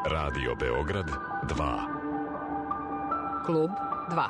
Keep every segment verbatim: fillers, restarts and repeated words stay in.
Radio Beograd dva. Klub dva.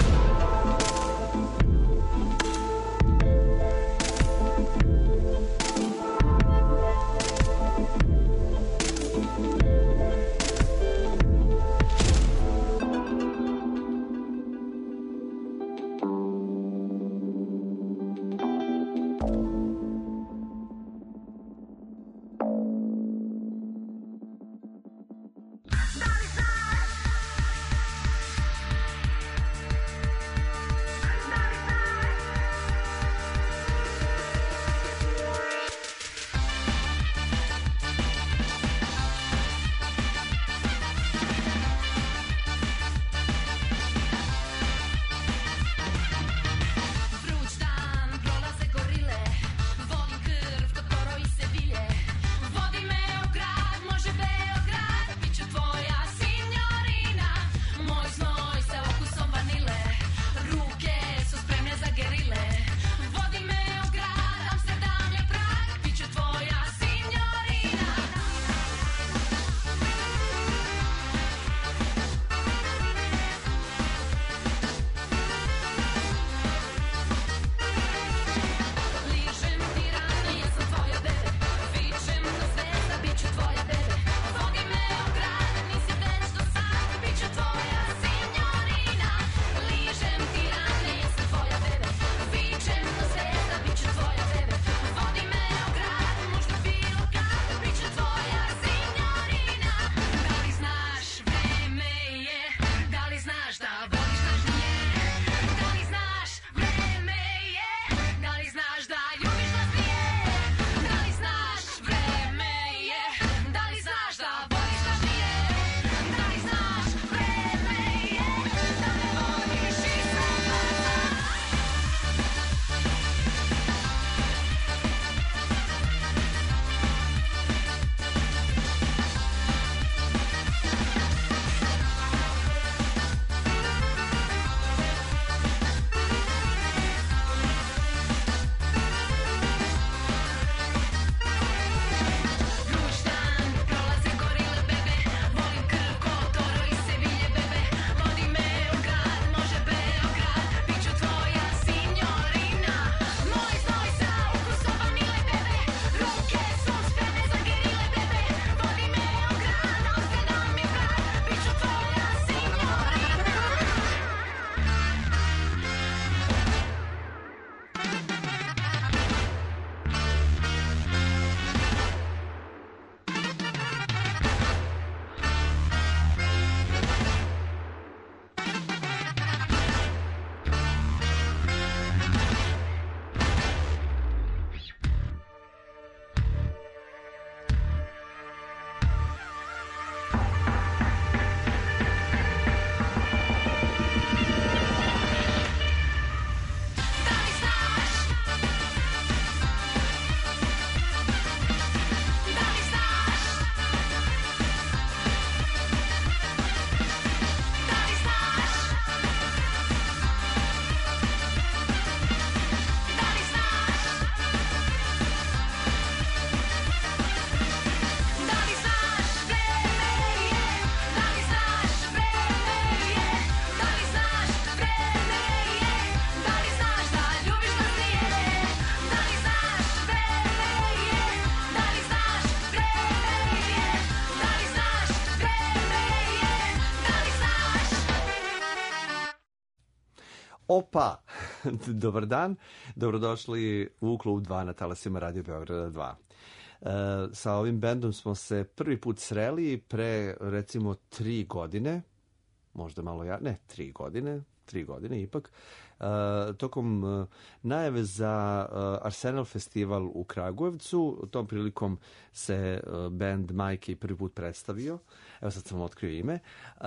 Opa, dobar dan, dobrodošli u Klub dva na talasima Radio Beograda dva. E, sa ovim bendom smo se prvi put sreli pre recimo tri godine, možda malo ja, ne, tri godine, tri godine ipak, e, tokom e, najave za e, Arsenal festival u Kragujevcu. Tom prilikom se e, bend Majke prvi put predstavio. Evo sad sam otkrio ime,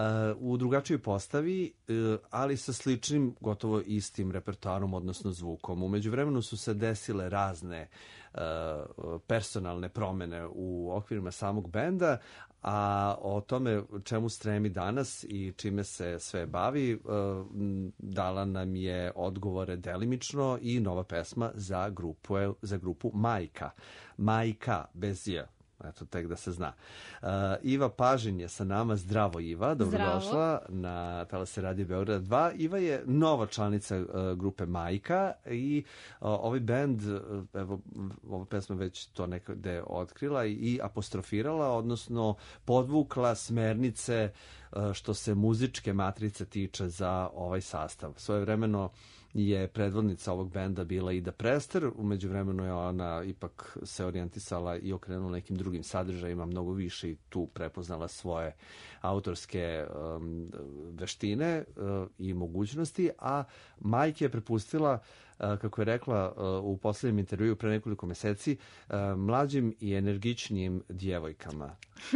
u drugačijoj postavi, ali sa sličnim, gotovo istim repertoarom, odnosno zvukom. U međuvremenu su se desile razne personalne promene u okvirima samog benda, a o tome čemu stremi danas i čime se sve bavi dala nam je odgovore delimično i nova pesma za grupu, za grupu Majka. Majka, bez je. eto, tek da se zna. Uh, Iva Pažin je sa nama. Zdravo, Iva. Dobrodošla na Talase Radio Beograd dva. Iva je nova članica uh, grupe Majka i uh, ovaj bend, uh, evo, ova pesma već to nekde otkrila i, i apostrofirala, odnosno podvukla smernice uh, što se muzičke matrice tiče za ovaj sastav. Svojevremeno je predvodnica ovog benda bila Ida Prester, umeđu vremenu je ona ipak se orijentisala i okrenula nekim drugim sadržajima, mnogo više i tu prepoznala svoje autorske um, veštine uh, i mogućnosti, a Majke je prepustila, uh, kako je rekla uh, u poslednjem intervjuu pre nekoliko meseci, uh, mlađim i energičnijim djevojkama.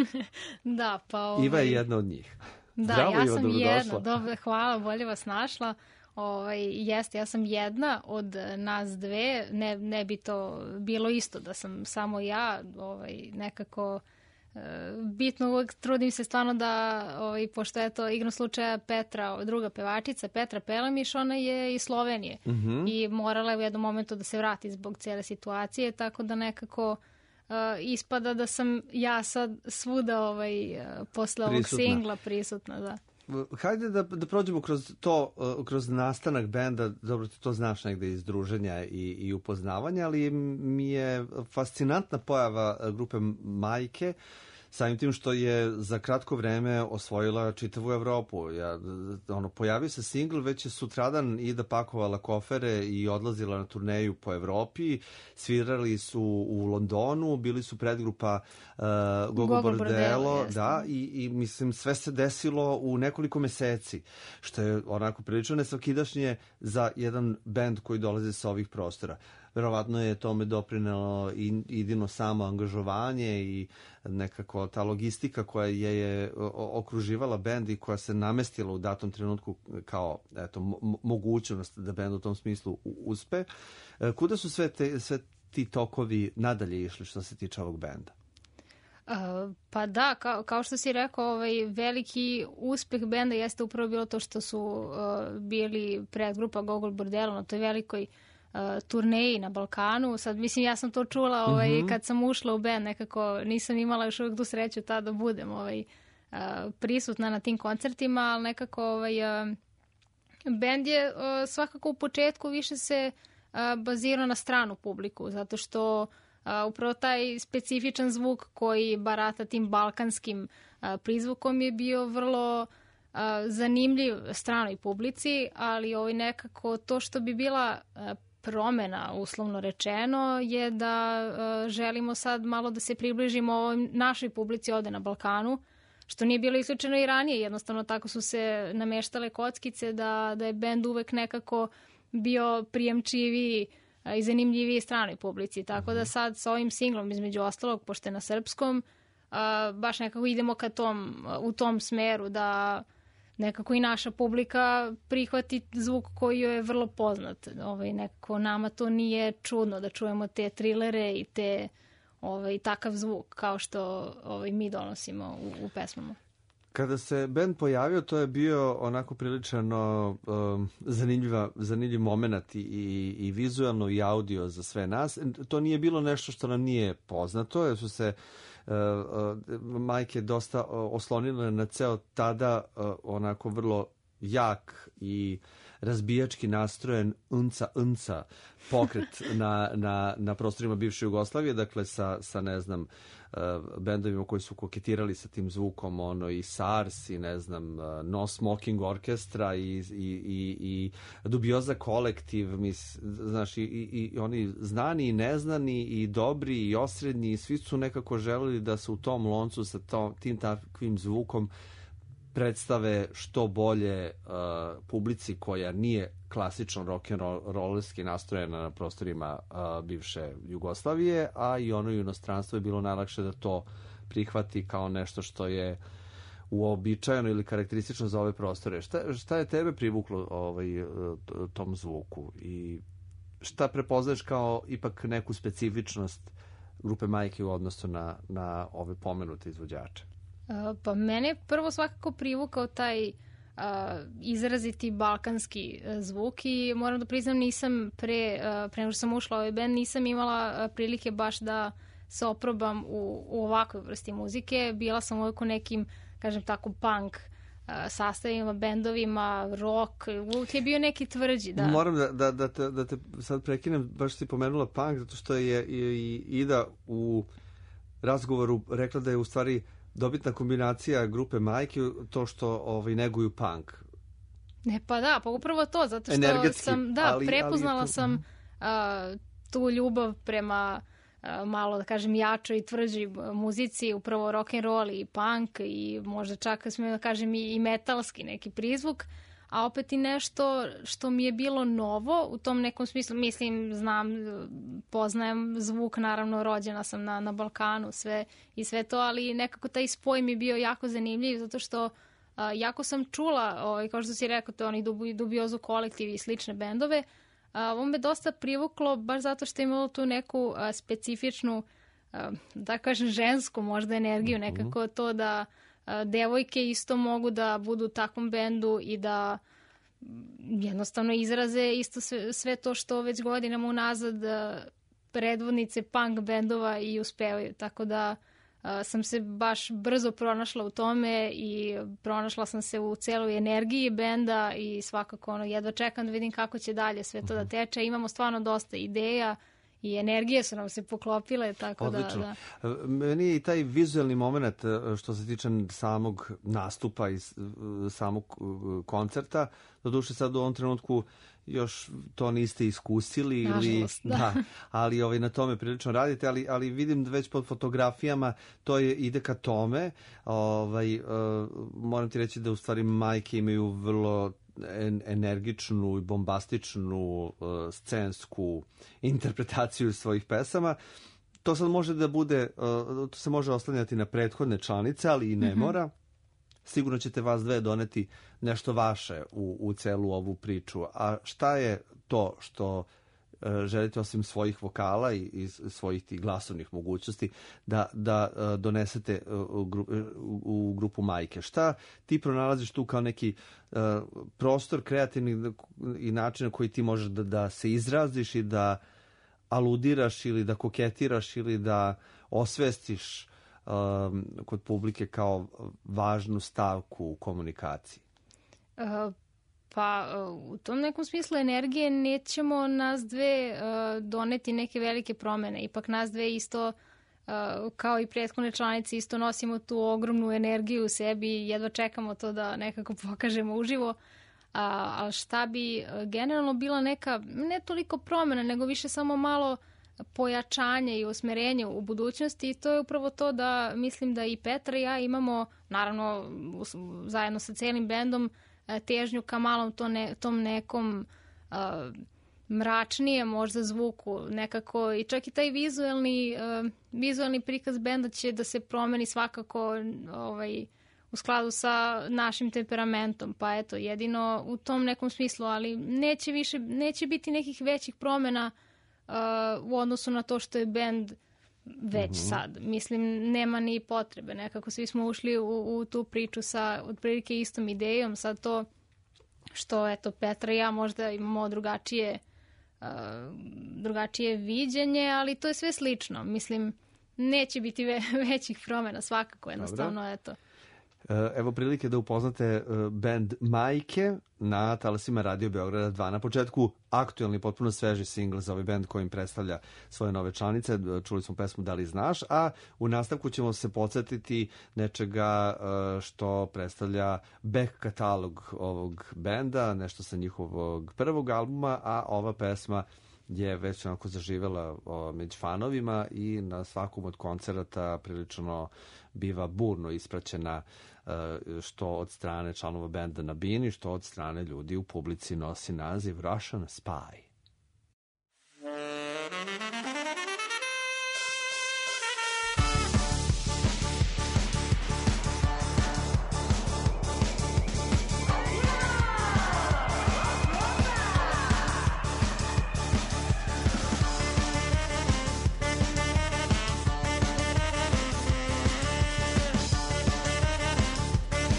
Da, pa ovaj... Iva je jedna od njih. Da, Zdravo, ja Iva, sam dobrodošla. jedna. Dobro, hvala, bolje vas našla. Ovaj, jeste, ja sam jedna od nas dve, ne, ne bi to bilo isto da sam samo ja, ovaj, nekako e, bitno uvijek trudim se stvarno da, ovaj, pošto je to igrom slučaja Petra, druga pevačica, Petra Pelemiš, ona je iz Slovenije Mm-hmm. i morala je u jednom momentu da se vrati zbog cijele situacije, tako da nekako e, ispada da sam ja sad svuda ovaj, posle ovog Prisutna. singla prisutna, da. Hajde da, da prođemo kroz to, uh, kroz nastanak benda, dobro ti to znaš negde iz druženja i, i upoznavanja, ali mi je fascinantna pojava grupe Majke, samim tim što je za kratko vreme osvojila čitavu Evropu. Ja, ono, pojavio se singl, već je sutradan Ida pakovala kofere i odlazila na turneju po Evropi. Svirali su u Londonu, bili su predgrupa uh, Gogo, Gogo Bordello, Bordello, da, i, i mislim sve se desilo u nekoliko meseci, što je onako prilično nesvakidašnje za jedan bend koji dolazi sa ovih prostora. Verovatno je tome doprinelo i idino samo angažovanje i nekako ta logistika koja je, je okruživala bend i koja se namestila u datom trenutku kao eto, mo- mogućnost da bend u tom smislu uspe. Kuda su sve, te, sve ti tokovi nadalje išli što se tiče ovog benda? Uh, pa da, kao, kao što si rekao, ovaj, veliki uspeh benda jeste upravo bilo to što su uh, bili predgrupa Gogo Bordello na toj velikoj uh, turneji na Balkanu. Sad, mislim, ja sam to čula ovaj, mm-hmm. kad sam ušla u bend, nekako nisam imala još uvijek tu sreću tada da budem ovaj, uh, prisutna na tim koncertima, ali nekako ovaj, uh, bend je uh, svakako u početku više se uh, bazirao na stranu publiku, zato što Uh, upravo taj specifičan zvuk koji barata tim balkanskim uh, prizvukom je bio vrlo uh, zanimljiv stranoj publici, ali ovaj nekako to što bi bila uh, promena, uslovno rečeno, je da uh, želimo sad malo da se približimo ovoj našoj publici ovde na Balkanu, što nije bilo isključeno i ranije, jednostavno tako su se nameštale kockice da, da je bend uvek nekako bio prijemčiviji i zanimljiviji stranoj publici. Tako da sad sa ovim singlom, između ostalog, pošto je na srpskom, baš nekako idemo ka tom, u tom smeru da nekako i naša publika prihvati zvuk koji joj je vrlo poznat. Ovaj, nekako nama to nije čudno da čujemo te trilere i te, ovaj, takav zvuk kao što ovaj, mi donosimo u, u pesmama. Kada se bend pojavio, to je bio onako prilično um, zanimljiva, zanimljiv moment i, i vizualno i audio za sve nas. To nije bilo nešto što nam nije poznato, jer su se uh, uh, majke dosta uh, oslonile na ceo tada uh, onako vrlo jak i razbijački nastrojen unca unca pokret na, na, na prostorima bivše Jugoslavije, dakle sa, sa ne znam, bendovima koji su koketirali sa tim zvukom, ono i SARS i ne znam, No Smoking Orkestra i, i, i, i Dubioza kolektiv, mis, znaš, i, i, i oni znani i neznani i dobri i osrednji, svi su nekako želeli da se u tom loncu sa to, tim takvim zvukom predstave što bolje uh, publici koja nije klasično rock'n'rollerski nastrojena na prostorima uh, bivše Jugoslavije, a i ono inostranstvo je bilo najlakše da to prihvati kao nešto što je uobičajeno ili karakteristično za ove prostore. Šta, šta je tebe privuklo ovaj, tom zvuku i šta prepoznaješ kao ipak neku specifičnost grupe Majke u odnosu na, na ove pomenute izvođače? Pa mene prvo svakako privukao taj uh, izraziti balkanski uh, zvuk i moram da priznam nisam pre, uh, pre nego što sam ušla u ovaj band, nisam imala uh, prilike baš da se oprobam u, u ovakvoj vrsti muzike. Bila sam uvijek u nekim, kažem tako, punk uh, sastavima, bendovima, rock, uvijek je bio neki tvrđi. Da. Moram da, da, da, te, da te sad prekinem, baš si pomenula punk, zato što je i, i Ida u razgovoru rekla da je u stvari dobitna kombinacija grupe Majke to što ovaj, neguju punk. Ne, pa da, pa upravo to, zato što energetski, sam, da, ali, prepoznala ali to... sam uh, tu ljubav prema uh, malo, da kažem, jačoj i tvrđi muzici, upravo rock and roll i punk i možda čak, smijem da kažem, i, i metalski neki prizvuk, a opet i nešto što mi je bilo novo u tom nekom smislu, mislim, znam, poznajem zvuk, naravno, rođena sam na, na Balkanu, sve i sve to, ali nekako taj spoj mi je bio jako zanimljiv, zato što Uh, jako sam čula, ovaj, kao što si rekao, to oni dubi, Dubiozu kolektiv i slične bendove. Uh, ovo me dosta privuklo, baš zato što je imalo tu neku uh, specifičnu, uh, da kažem, žensku možda energiju, nekako to da uh, devojke isto mogu da budu u takvom bendu i da jednostavno izraze isto sve, sve to što već godinama unazad uh, predvodnice punk bendova i uspevaju, tako da Uh, sam se baš brzo pronašla u tome i pronašla sam se u celoj energiji benda i svakako ono, jedva čekam da vidim kako će dalje sve to da teče. Imamo stvarno dosta ideja i energije su nam se poklopile, tako odlično. da... da. Meni je i taj vizualni moment što se tiče samog nastupa i samog koncerta, doduše sad u ovom trenutku još to niste iskusili ili da. da, ali ovaj na tome prilično radite, ali ali vidim da već pod fotografijama to je ide ka tome. Ovaj uh, moram ti reći da u stvari Majke imaju vrlo en, energičnu i bombastičnu uh, scensku interpretaciju svojih pesama. To sad može da bude uh, to se može oslanjati na prethodne članice, ali i ne mm-hmm. mora. Sigurno ćete vas dve doneti nešto vaše u, u celu ovu priču. A šta je to što e, želite osim svojih vokala i, i svojih tih glasovnih mogućnosti da, da e, donesete u, gru, u, u grupu Majke? Šta ti pronalaziš tu kao neki e, prostor kreativni i način na koji ti možeš da, da se izraziš i da aludiraš ili da koketiraš ili da osvestiš Um, kod publike kao važnu stavku u komunikaciji? Uh, pa uh, u tom nekom smislu energije nećemo nas dve uh, doneti neke velike promene. Ipak nas dve isto uh, kao i prethodne članice isto nosimo tu ogromnu energiju u sebi i jedva čekamo to da nekako pokažemo uživo. A, a šta bi generalno bila neka, ne toliko promena, nego više samo malo pojačanje i usmerenje u budućnosti i to je upravo to da mislim da i Petra i ja imamo, naravno zajedno sa celim bendom, težnju ka malom to ne, tom nekom uh, mračnijem možda zvuku nekako i čak i taj vizuelni, uh, vizuelni prikaz benda će da se promeni svakako ovaj, u skladu sa našim temperamentom, pa eto jedino u tom nekom smislu, ali neće više, neće biti nekih većih promena Uh, u odnosu na to što je bend već mm-hmm. sad. Mislim, nema ni potrebe. Nekako svi smo ušli u, u tu priču sa otprilike istom idejom. Sad to što, eto, Petra i ja možda imamo drugačije, uh, drugačije viđenje, ali to je sve slično. Mislim, neće biti ve- većih promjena svakako, jednostavno, Dobre. eto. Evo prilike da upoznate band Majke na talasima Radio Beograda dva. Na početku aktuelni, potpuno sveži singl za ovaj band kojim predstavlja svoje nove članice. Čuli smo pesmu Da li znaš, a u nastavku ćemo se podsjetiti nečega što predstavlja back katalog ovog benda, nešto sa njihovog prvog albuma, a ova pesma je već onako zaživela o, među fanovima i na svakom od koncerata prilično biva burno ispraćena e, što od strane članova benda na bini, što od strane ljudi u publici nosi naziv Russian Spy.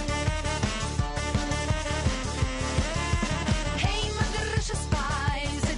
Hey, mother Russian spies.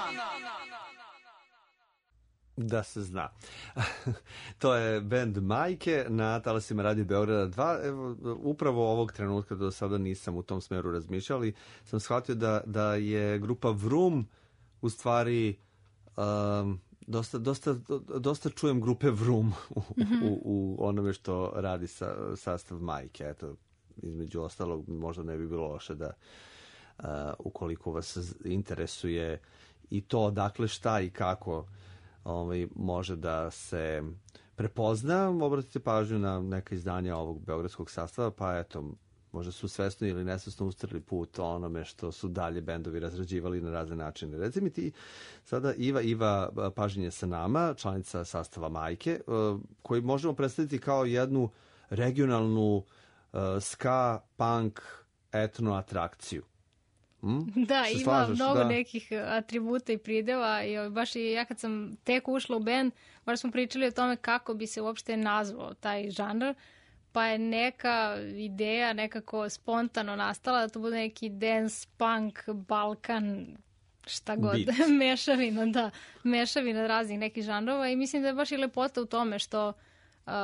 Da se zna. To je bend Majke na talasima Radio Beograda dva. Evo, upravo ovog trenutka, do sada nisam u tom smeru razmišljali, sam shvatio da, da je grupa Vroom u stvari um, dosta, dosta, dosta čujem grupe Vroom u, mm-hmm. u, u onome što radi sa, sastav Majke. Eto, između ostalog, možda ne bi bilo loše da uh, ukoliko vas interesuje i to dakle šta i kako ovaj, može da se prepozna, obratite pažnju na neka izdanja ovog beogradskog sastava, pa eto, možda su svesno ili nesvesno ustrli put onome što su dalje bendovi razrađivali na razne načine. Reci mi ti sada Iva, Iva Pažin je sa nama, članica sastava Majke, koji možemo predstaviti kao jednu regionalnu uh, ska, punk, etno atrakciju. Hmm? Da, ima slažeš, mnogo da. nekih atributa i prideva i baš i ja kad sam tek ušla u band, baš smo pričali o tome kako bi se uopšte nazvao taj žanr, pa je neka ideja nekako spontano nastala da to bude neki dance, punk, Balkan, šta god, mešavina, da, mešavina raznih nekih žanrova i mislim da je baš i lepota u tome što uh,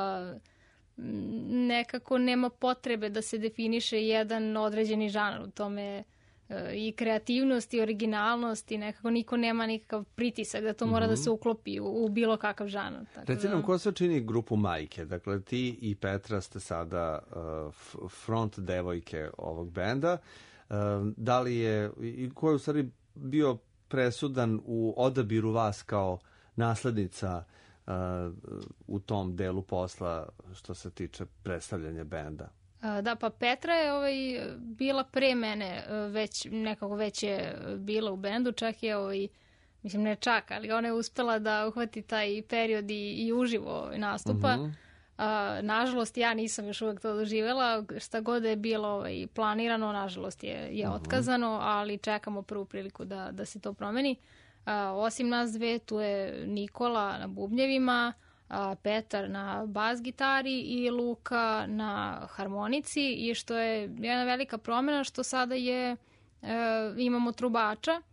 nekako nema potrebe da se definiše jedan određeni žanr u tome i kreativnost i originalnost i nekako niko nema nikakav pritisak da to mora mm-hmm. da se uklopi u, u bilo kakav žanr. Reci nam, da... ko se čini grupu Majke? Dakle, ti i Petra ste sada uh, front devojke ovog benda. Uh, da li je, i ko je u stvari bio presudan u odabiru vas kao naslednica uh, u tom delu posla što se tiče predstavljanja benda? Da, pa Petra je ovaj, bila pre mene, već, nekako već je bila u bendu, čak je, ovaj, mislim ne čak, ali ona je uspela da uhvati taj period i, i uživo nastupa. Uh-huh. A, nažalost, ja nisam još uvek to doživjela, šta god je bilo ovaj, planirano, nažalost je, je uh-huh. otkazano, ali čekamo prvu priliku da, da se to promeni. A, osim nas dve, tu je Nikola na bubnjevima, Petar na bas gitari i Luka na harmonici i što je jedna velika promjena što sada je e, imamo trubača e,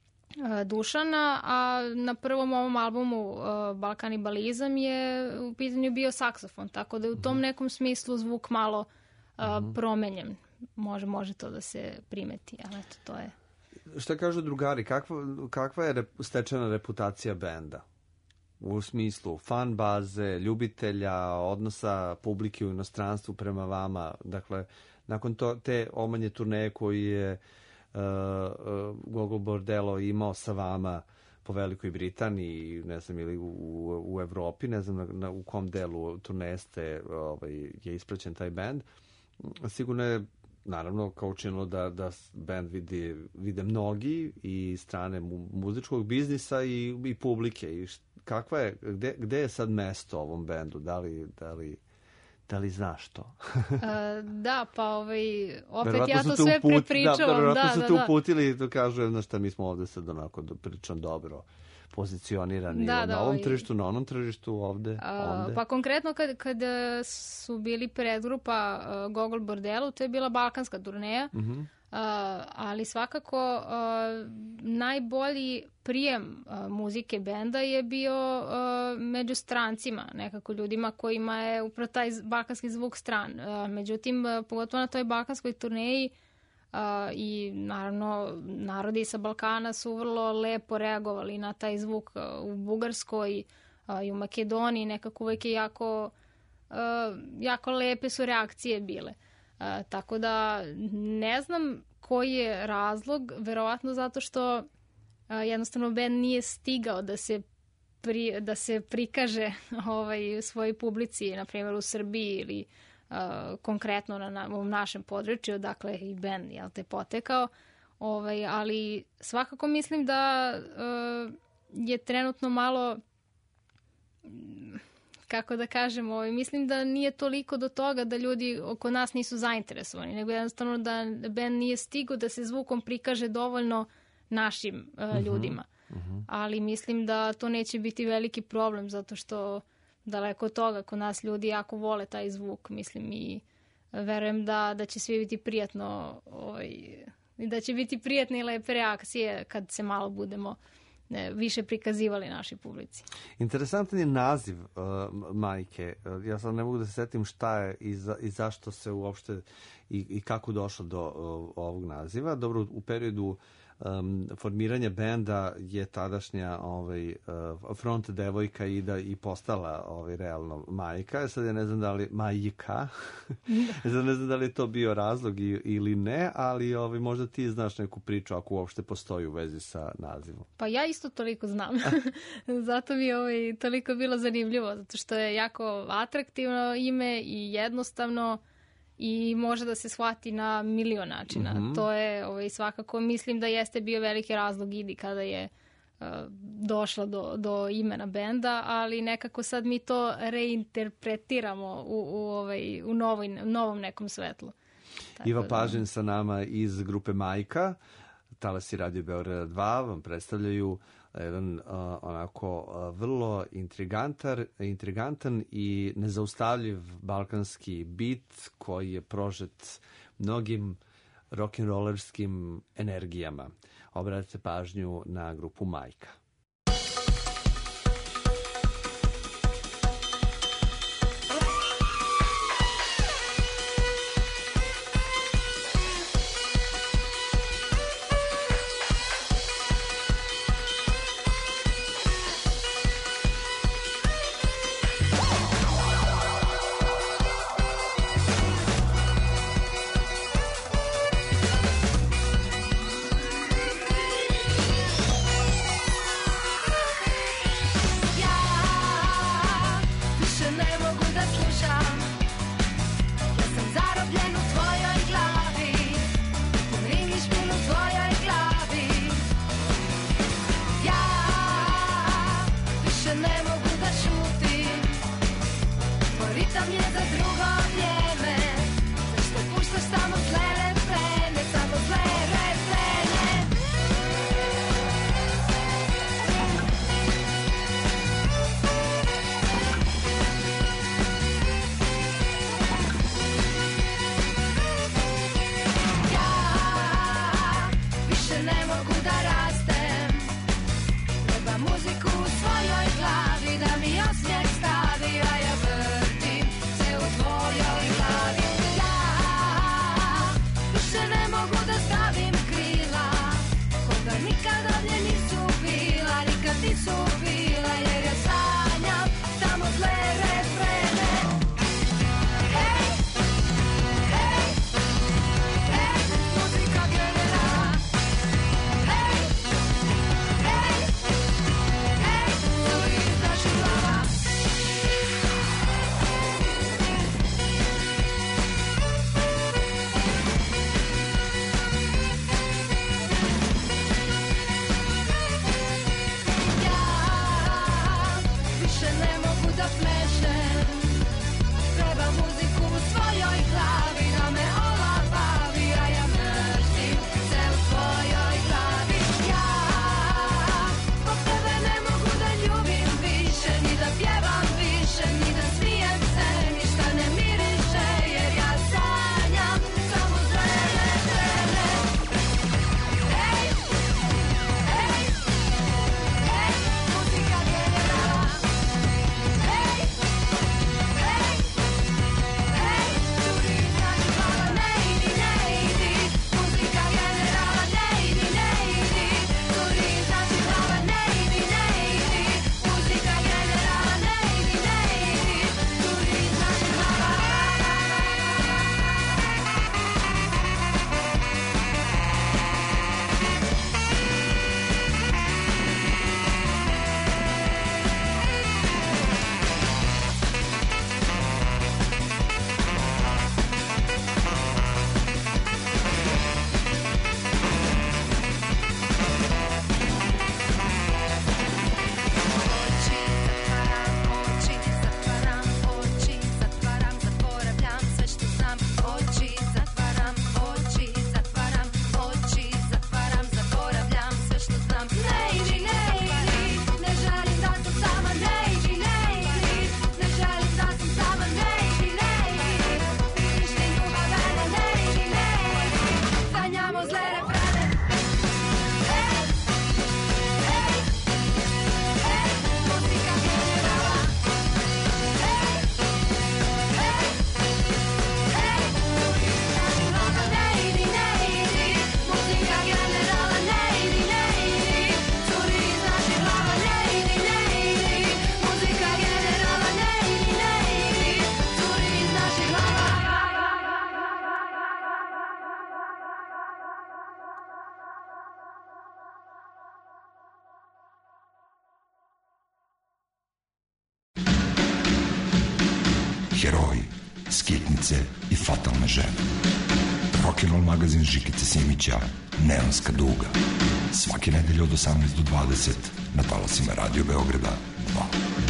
Dušana, a na prvom ovom albumu e, Balkanibalizam je u pitanju bio saksofon, tako da je u tom nekom smislu zvuk malo e, promenjen. Može, može to da se primeti, ali eto, to je. Šta kažu drugari, kakva, kakva je rep, stečena reputacija benda? U smislu fan baze, ljubitelja, odnosa publike u inostranstvu prema vama. Dakle, nakon to, te omanje turneje koji je uh, uh, Gogol Bordello imao sa vama po Velikoj Britaniji, ne znam, ili u, u Evropi, ne znam na, na, u kom delu turneje ste, ovaj, je ispraćen taj band. Sigurno je, naravno, kao učinilo da, da band vidi, vide mnogi i strane mu, muzičkog biznisa i, i publike. I kakva je, gde, gde je sad mesto ovom bendu? Da li, da li, da li znaš to? uh, da, pa ovaj, opet verovatno ja to sve uput, prepričavam. Da, verovatno da, su da, te da. uputili i to kažu, znaš šta, mi smo ovde sad onako pričam dobro pozicionirani da, na da, ovom ovaj, tržištu, na onom tržištu, ovde, uh, ovde. Pa konkretno kad, kad su bili predgrupa uh, Gogol Bordello, to je bila balkanska turneja, uh-huh. uh, ali svakako uh, najbolji prijem uh, muzike benda je bio uh, među strancima, nekako ljudima kojima je upravo taj balkanski zvuk stran. Uh, međutim, uh, pogotovo na toj balkanskoj turneji Uh, i naravno narodi sa Balkana su vrlo lepo reagovali na taj zvuk uh, u Bugarskoj uh, i u Makedoniji, nekako uvek je jako, uh, jako lepe su reakcije bile. Uh, tako da ne znam koji je razlog, verovatno zato što uh, jednostavno band nije stigao da se pri, da se prikaže ovaj, svojoj publici, na primjer u Srbiji ili Uh, konkretno na, na u našem području, dakle i band jel te potekao, ovaj, ali svakako mislim da uh, je trenutno malo, kako da kažem, ovaj, mislim da nije toliko do toga da ljudi oko nas nisu zainteresovani, nego jednostavno da band nije stigao da se zvukom prikaže dovoljno našim uh, uh-huh. ljudima. Uh-huh. Ali mislim da to neće biti veliki problem, zato što daleko od toga, kod nas ljudi jako vole taj zvuk, mislim, i verujem da, da će svi biti prijatno, ovaj, da će biti prijatne i lepe reakcije kad se malo budemo ne, više prikazivali našoj publici. Interesantan je naziv uh, Majke. Uh, ja sad ne mogu da se setim šta je i, za, i zašto se uopšte i, i kako došlo do uh, ovog naziva. Dobro, u periodu um, formiranja benda je tadašnja ovaj, uh, front devojka Ida i postala ovaj, realno majka. Sad ja ne znam da li majka. Sad ne znam da li je to bio razlog i, ili ne, ali ovaj, možda ti znaš neku priču ako uopšte postoji u vezi sa nazivom. Pa ja isto toliko znam. Zato mi je ovaj, toliko bilo zanimljivo, zato što je jako atraktivno ime i jednostavno i može da se shvati na milion načina. Mm-hmm. To je ovaj, svakako, mislim da jeste bio veliki razlog Idi kada je uh, došla do, do imena benda, ali nekako sad mi to reinterpretiramo u, u, ovaj, u novoj, novom nekom svetlu. Tako Iva da... Pažin sa nama iz grupe Majka, Talasi Radio Beograda dva, vam predstavljaju jedan uh, onako uh, vrlo intrigantar, intrigantan i nezaustavljiv balkanski bit koji je prožet mnogim rock'n'rollerskim energijama. Obratite pažnju na grupu Majka. Muziku u svojoj glavi heroji, skitnice i fatalne žene. Rock'n'roll magazin Žikice Simića, Neonska duga. Svake nedelje od osamnaest do dvadeset na talasima Radio Beograda dva.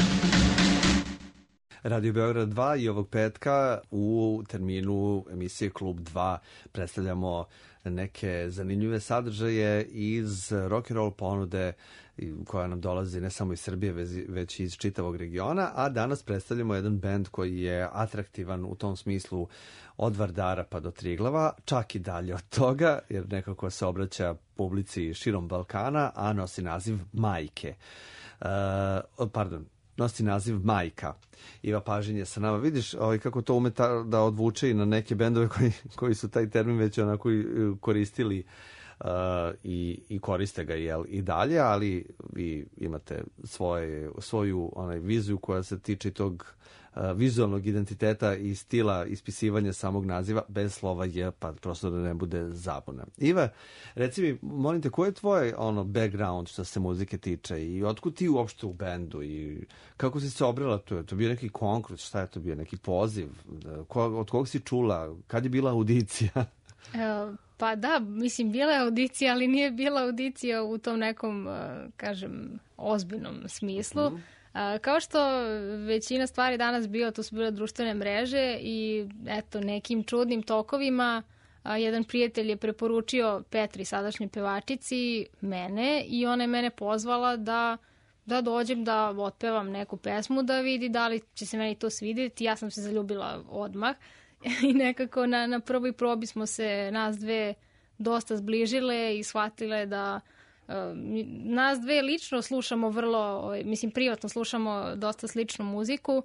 Radio Beograd dva i ovog petka u terminu emisije Klub dva predstavljamo neke zanimljive sadržaje iz rock'n'roll ponude koja nam dolazi ne samo iz Srbije, već i iz čitavog regiona, a danas predstavljamo jedan bend koji je atraktivan u tom smislu od Vardara pa do Triglava, čak i dalje od toga, jer nekako se obraća publici širom Balkana, a nosi naziv Majke. Uh, pardon, nosi naziv Majka. Iva Pažin je sa nama. Vidiš ovaj, kako to ume ta, da odvuče i na neke bendove koji, koji su taj termin već onako koristili uh, i, i koriste ga jel, i dalje, ali vi imate svoje, svoju onaj, viziju koja se tiče tog uh, vizualnog identiteta i stila ispisivanja samog naziva bez slova je, pa prosto da ne bude zabuna. Iva, reci mi, molim te, koji je tvoj ono, background što se muzike tiče i otkud ti uopšte u bendu i kako si se obrela tu? Je to bio neki konkurs, šta je to bio, neki poziv? Ko, od kog si čula? Kad je bila audicija? Uh, pa da, mislim, bila je audicija, ali nije bila audicija u tom nekom, uh, kažem, ozbiljnom smislu. Mm. Uh, kao što većina stvari danas bio, to su bile društvene mreže i eto, nekim čudnim tokovima uh, jedan prijatelj je preporučio Petri, sadašnjoj pevačici, mene i ona je mene pozvala da da dođem da otpevam neku pesmu, da vidi da li će se meni to svidjeti. Ja sam se zaljubila odmah i nekako na, na prvoj probi smo se nas dve dosta zbližile i shvatile da uh, nas dve lično slušamo vrlo, mislim privatno slušamo dosta sličnu muziku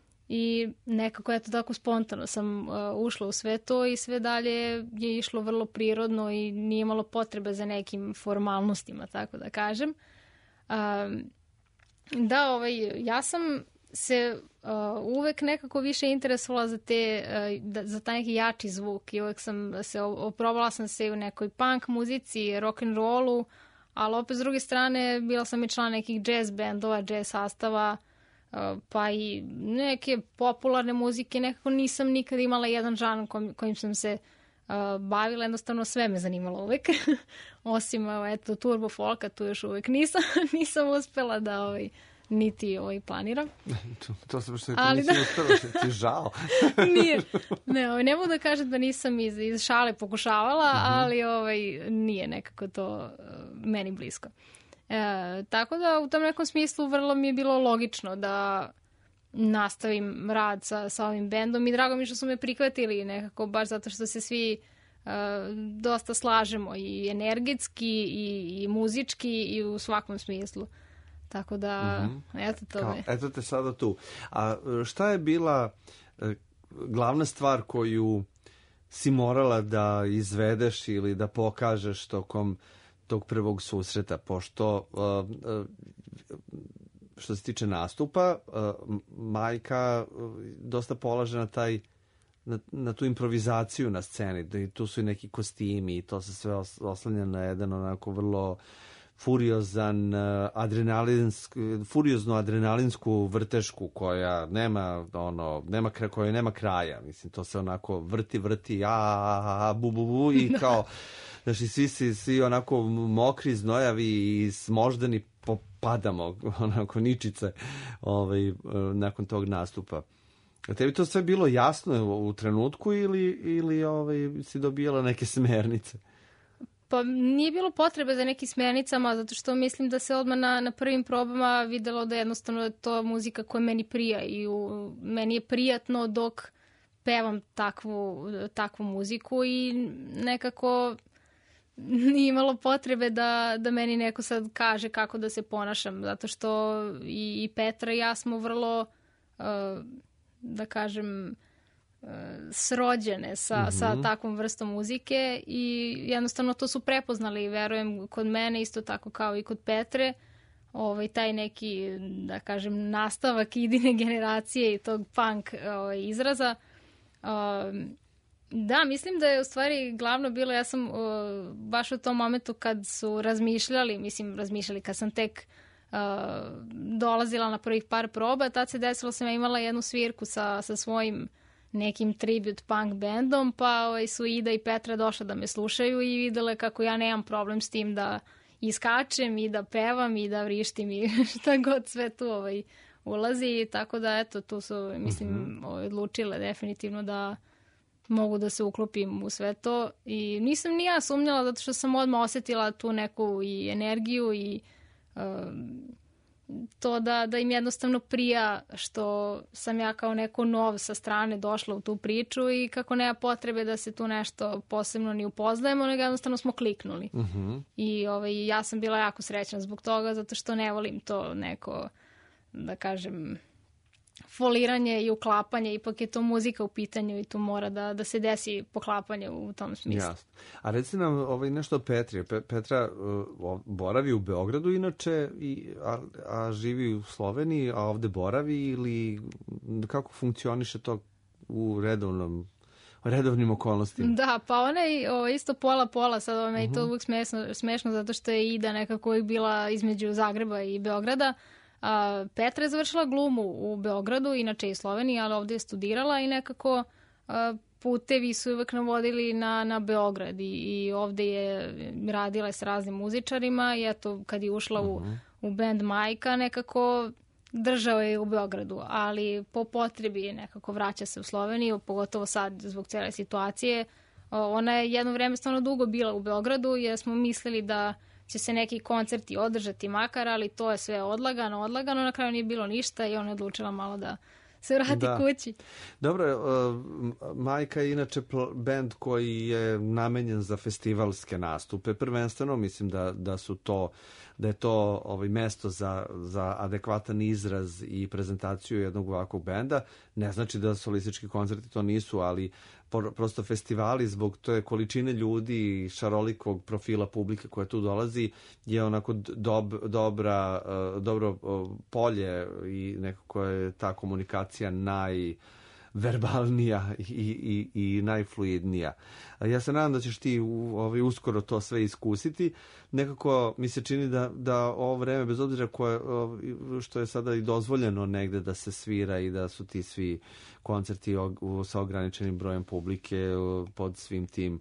i nekako eto tako spontano sam uh, ušla u sve to i sve dalje je išlo vrlo prirodno i nije imalo potrebe za nekim formalnostima, tako da kažem. Um, Da, ovaj, ja sam se uh, uvek nekako više interesovala za, te, uh, da, za taj neki jači zvuk i uvek sam se, oprobala sam se u nekoj punk muzici, rock and rollu, ali opet s druge strane bila sam i član nekih jazz bandova, jazz sastava, uh, pa i neke popularne muzike, nekako nisam nikad imala jedan žanr kojim, kojim sam se uh, bavila, jednostavno sve me zanimalo uvek. Osim, eto, turbo folka, tu još uvek nisam, nisam uspela da ovaj, niti ovaj, planiram. to, to sam što je to nisi da... uspela, što ti žao. Nije. Ne, ovaj, ne mogu da kažem da nisam iz, iz šale pokušavala, uh-huh. ali ovaj, nije nekako to uh, meni blisko. E, tako da u tom nekom smislu vrlo mi je bilo logično da nastavim rad sa, sa ovim bendom i drago mi što su me prihvatili nekako, baš zato što se svi Uh, dosta slažemo i energetski i, i muzički i u svakom smislu. Tako da, mm-hmm. eto to Kao, me. Eto te sada tu. A šta je bila uh, glavna stvar koju si morala da izvedeš ili da pokažeš tokom tog prvog susreta, pošto uh, uh, što se tiče nastupa, uh, Majka uh, dosta polaže na taj Na, na tu improvizaciju na sceni, da i tu su i neki kostimi i to se sve os, oslanja na jedan onako vrlo furiozan adrenalinsk, furioznu adrenalinsku vrtešku koja nema ono, nema, koja nema kraja, mislim, to se onako vrti, vrti, a, a, a bu, bu, bu i kao, znači svi, svi, svi onako mokri, znojavi i smoždani popadamo, onako ničice ovaj, nakon tog nastupa. A tebi to sve bilo jasno u trenutku ili, ili ovaj, si dobijala neke smernice? Pa nije bilo potrebe za nekim smernicama, zato što mislim da se odmah na, na prvim probama videlo da jednostavno je to muzika koja meni prija i u, meni je prijatno dok pevam takvu, takvu muziku i nekako nije imalo potrebe da, da meni neko sad kaže kako da se ponašam, zato što i, i Petra i ja smo vrlo... Uh, da kažem, srođene sa, mm-hmm. sa takvom vrstom muzike i jednostavno to su prepoznali i verujem kod mene isto tako kao i kod Petre, ovaj, taj neki, da kažem, nastavak idine generacije i tog punk ovaj, izraza. Um, da, mislim da je u stvari glavno bilo, ja sam uh, baš u tom momentu kad su razmišljali, mislim razmišljali kad sam tek uh, dolazila na prvih par proba. Tad se desilo sam ja imala jednu svirku sa, sa svojim nekim tribute punk bandom, pa ovaj, su Ida i Petra došla da me slušaju i videle kako ja nemam problem s tim da iskačem i da pevam i da vrištim i šta god sve tu ovaj, ulazi. Tako da, eto, tu su, mislim, mm-hmm. ovaj, odlučile definitivno da mogu da se uklopim u sve to. I nisam ni ja sumnjala zato što sam odmah osetila tu neku i energiju i um, to da, da im jednostavno prija što sam ja kao neko nov sa strane došla u tu priču i kako nema potrebe da se tu nešto posebno ni upoznajemo, nego jednostavno smo kliknuli. Mm-hmm. I ovaj, ja sam bila jako srećna zbog toga, zato što ne volim to neko, da kažem, foliranje i uklapanje, ipak je to muzika u pitanju i tu mora da, da se desi poklapanje u tom smislu. Jasno. A reci nam ovaj, nešto o Petri. Pe, Petra uh, boravi u Beogradu inače, i, a, a živi u Sloveniji, a ovde boravi ili kako funkcioniše to u redovnom redovnim okolnostima? Da, pa ona je o, isto pola-pola, sad ovo me uh-huh. i to uvijek smešno, smešno zato što je Ida nekako uvijek bila između Zagreba i Beograda. A, Petra je završila glumu u Beogradu, inače i Sloveniji, ali ovdje je studirala i nekako a, putevi su uvek navodili na, na Beograd i, i ovdje je radila s raznim muzičarima i eto kad je ušla uh-huh. u, u band Majka nekako držao je u Beogradu, ali po potrebi nekako vraća se u Sloveniju, pogotovo sad zbog cijele situacije. Ona je jedno vreme stvarno dugo bila u Beogradu jer smo mislili da će se neki koncerti održati makar, ali to je sve odlagano, odlagano, na kraju nije bilo ništa i ona je odlučila malo da se vrati da. kući. Dobro, uh, Majka je inače band koji je namenjen za festivalske nastupe. Prvenstveno mislim da, da su to da je to ovaj mesto za, za adekvatan izraz i prezentaciju jednog ovakvog benda. Ne znači da solistički koncerti to nisu, ali prosto festivali zbog te količine ljudi i šarolikog profila publike koja tu dolazi je onako dob, dobra, dobro polje i nekako je ta komunikacija najverbalnija i, i, i najfluidnija. Ja se nadam da ćeš ti u, ovaj, uskoro to sve iskusiti. Nekako mi se čini da, da ovo vreme, bez obzira koje, što je sada i dozvoljeno negde da se svira i da su ti svi koncerti sa ograničenim brojem publike pod svim tim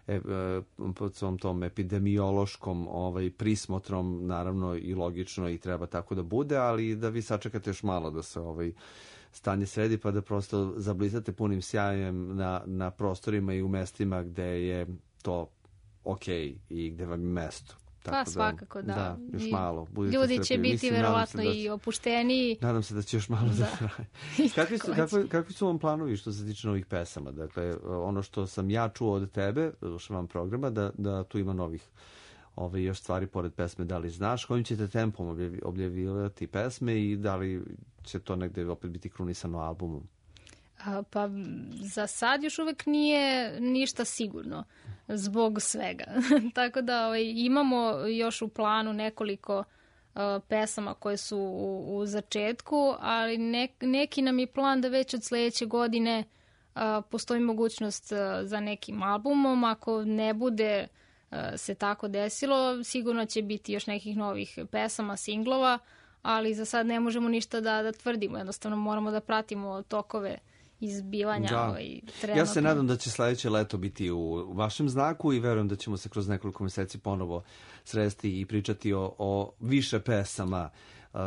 pod svom tom epidemiološkom ovaj, prismotrom, naravno i logično i treba tako da bude, ali da vi sačekate još malo da se ovaj stanje sredi pa da prosto zablizate punim sjajem na, na prostorima i u mestima gde je to okej i gde vam je mesto. Tako pa svakako, da. Da, još I malo. Ljudi će biti Mislim, verovatno da, i opušteniji. Nadam se da će još malo da, da traje. Kakvi su, kakvi, kakvi su vam planovi što se tiče novih pesama? Dakle, ono što sam ja čuo od tebe, došao vam programa, da, da tu ima novih ove, još stvari pored pesme. Da li znaš kojim ćete tempom objavljivati pesme i da li će to negde opet biti krunisano albumom? Pa za sad još uvek nije ništa sigurno zbog svega. Tako da ovaj, imamo još u planu nekoliko uh, pesama koje su u, u začetku, ali ne, neki nam je plan da već od sledeće godine uh, postoji mogućnost uh, za nekim albumom. Ako ne bude uh, se tako desilo, sigurno će biti još nekih novih pesama, singlova, ali za sad ne možemo ništa da, da tvrdimo. Jednostavno moramo da pratimo tokove izbivanja da. Ovaj, trenutno. Ja se nadam da će sledeće leto biti u vašem znaku i verujem da ćemo se kroz nekoliko meseci ponovo sresti i pričati o, o više pesama uh,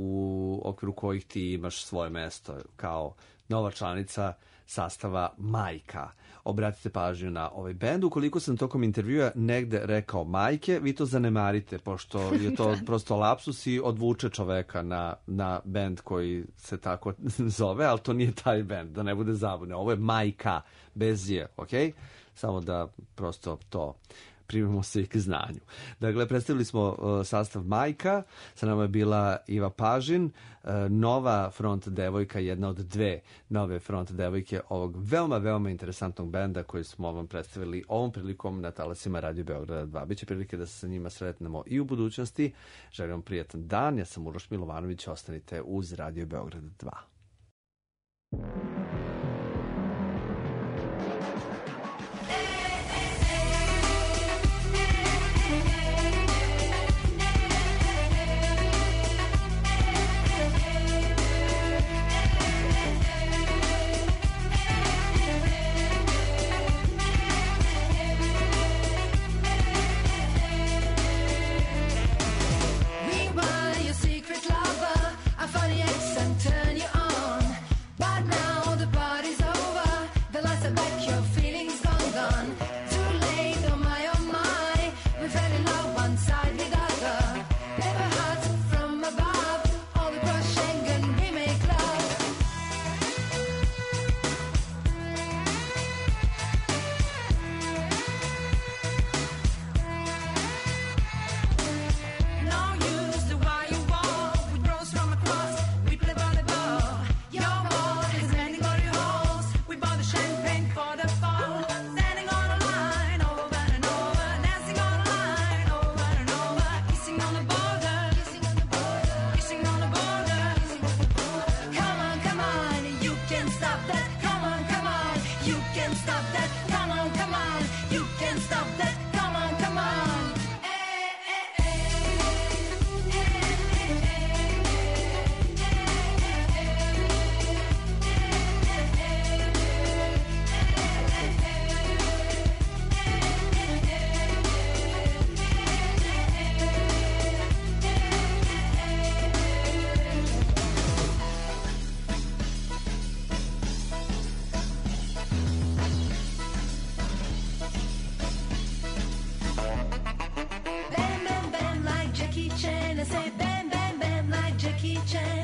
u okviru kojih ti imaš svoje mesto kao nova članica sastava Majka. Obratite pažnju na ovaj bend. Ukoliko sam tokom intervjua negde rekao Majke, vi to zanemarite, pošto je to prosto lapsus i odvuče čoveka na, na bend koji se tako zove, ali to nije taj bend, da ne bude zabune. Ovo je Majka, bez je, ok? Samo da prosto to primimo se i k znanju. Dakle, predstavili smo uh, sastav Majka, sa nama je bila Iva Pažin, uh, nova front devojka, jedna od dve nove front devojke ovog veoma, veoma interesantnog benda koji smo vam predstavili ovom prilikom na talasima Radio Beograda dva. Biće prilike da se sa njima sretnemo i u budućnosti. Želim vam prijatan dan, ja sam Uroš Milovanović, ostanite uz Radio Beograda dva. say bam, bam, bam like Jackie Chan.